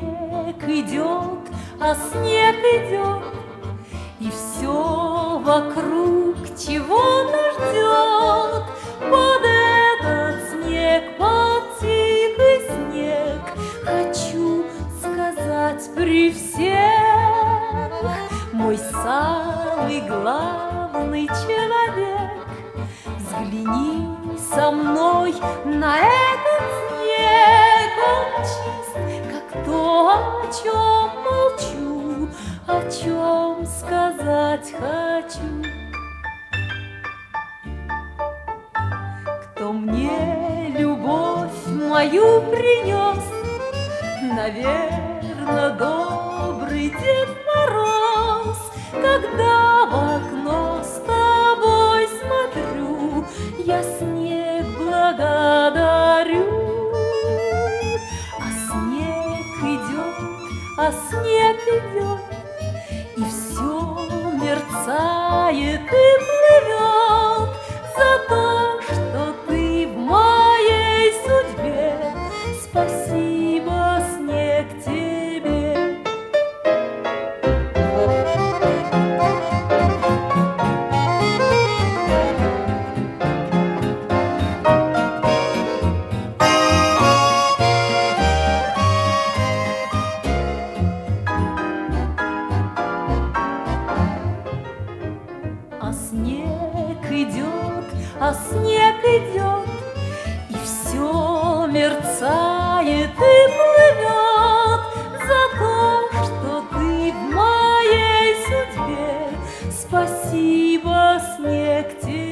снег идет, а снег идет, и все вокруг чего-то ждет. Под этот снег, под тихий снег, хочу сказать при всех: мой самый главный человек, взгляни со мной на этот снег. Он чист, как то, о чем молчу, о чем сказать хочу. Кто мне любовь мою принес? Наверно, добрый Дед Мороз. Когда в окно с тобой смотрю, я снег благодарю. А снег идет, а снег идет, и все мерцает и плывет за то, что ты в моей судьбе. Спасибо, снег, тебе. А снег идет, а снег идет, и все мерцает и плывет за то, что ты в моей судьбе. Спасибо, снег, тебе.